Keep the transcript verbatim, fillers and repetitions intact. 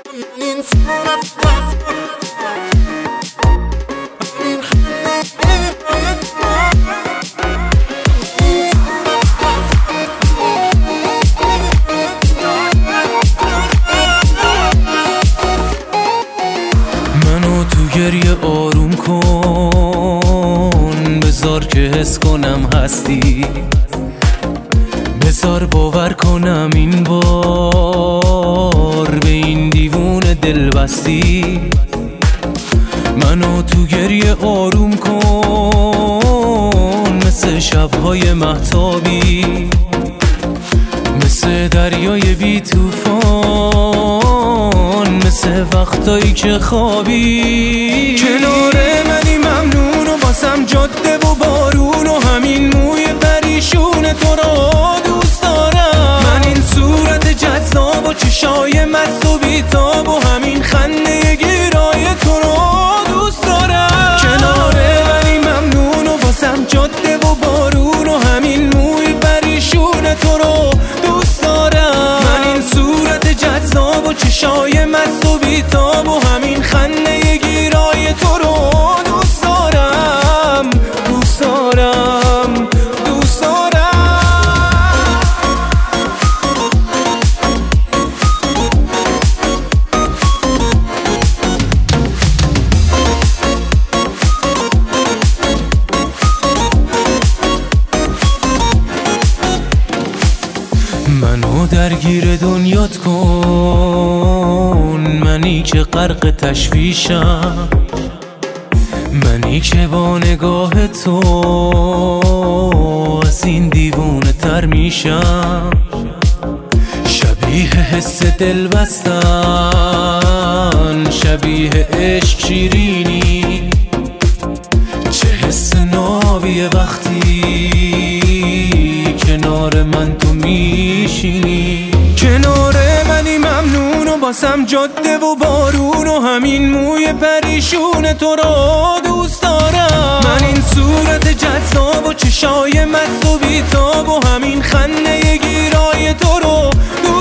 منو تو گریه آروم کن، بذار که حس کنم هستی، بذار باور کنم این بار به این دیوون دل بستی. منو تو گریه آروم کن، مثل شبهای مهتابی، مثل دریای بی توفان، مثل وقتایی که خوابی. کنار منی ممنون و باسم جاده و بارون و همین موی پریشون تو رو دوست دارم. من این صورت جذاب و چشای مست و بیتاب و همین خنده گیرای تو رو دوست دارم. کنار منی ممنون و باسم جاده و بارون و همین موی پریشون تو رو دوست دارم. من این صورت جذاب و چشای مست و بیتاب و همین خنده گیرای تو رو دوست دارم، دوست دارم، دوست دارم. منو درگیر دنیات کن، منی که غرق تشویشم، منی که با نگاه تو از این دیوونه تر میشم. شبیه حس دل بستن، شبیه عشق شیرینی، چه حس نابیه وقتی کنار من تو میشینی. کنار منی ممنون و باسم جاده و بارون و همین موی پریشون تو رو دوست دارم. من این صورت جذاب و چشای مست و بیتاب و همین خنده گیرای تو رو دوست